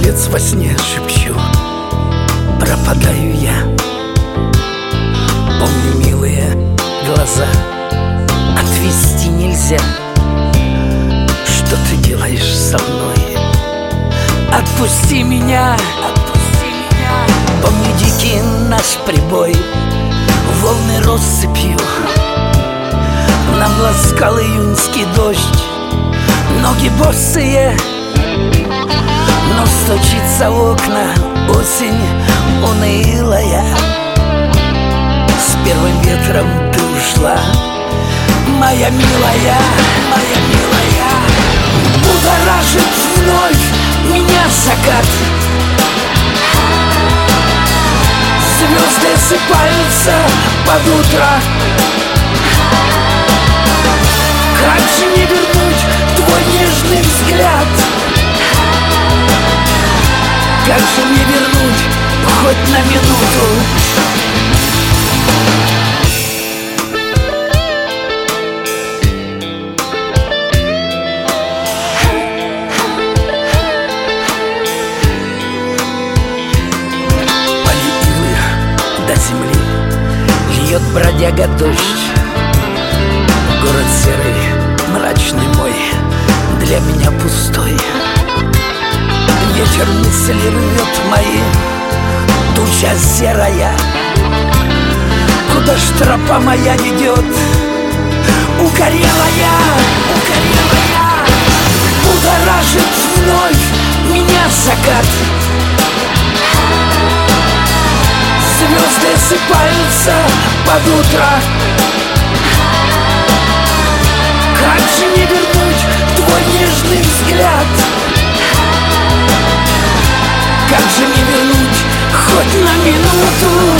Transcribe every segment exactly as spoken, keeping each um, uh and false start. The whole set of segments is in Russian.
палец во сне шепчу: пропадаю я. Помню милые глаза, отвести нельзя. Что ты делаешь со мной? Отпусти меня, отпусти меня. Помню дикий наш прибой, волны россыпью нам ласкал июньский дождь. Ноги босые, но стучится в окна осень унылая. С первым ветром ты ушла, моя милая, моя милая. Будоражит вновь меня закат, звезды осыпаются под утро. Как же не вернуть твой нежный взгляд? Как же мне вернуть хоть на минуту? Поли ивы до земли льет бродяга дождь. Город серый, мрачный мой, для меня пустой. Ветер мысли рвет мои, туча серая. Куда ж тропа моя ведет? Укорелая, укорелая. Будоражит вновь меня закат, звезды осыпаются под утро. Как же не вернуть твой нежный взгляд? Как же мне вернуть хоть на минуту?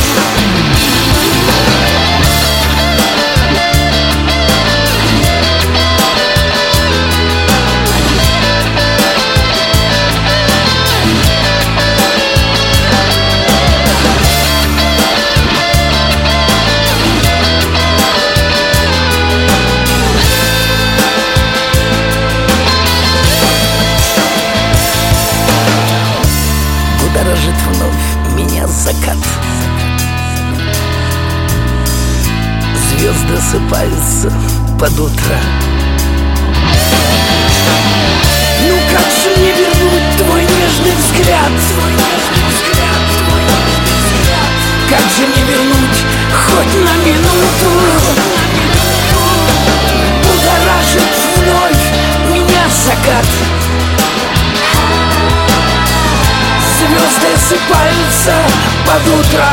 Будоражит вновь меня закат, звезды осыпаются под утро. Ну как же мне вернуть твой нежный взгляд? Как же мне вернуть хоть на минуту? Будоражит вновь меня закат, звезды осыпаются под утро.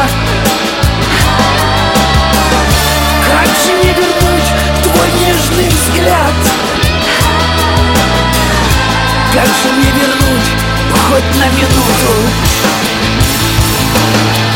Как же не вернуть твой нежный взгляд? Как же мне вернуть хоть на минуту?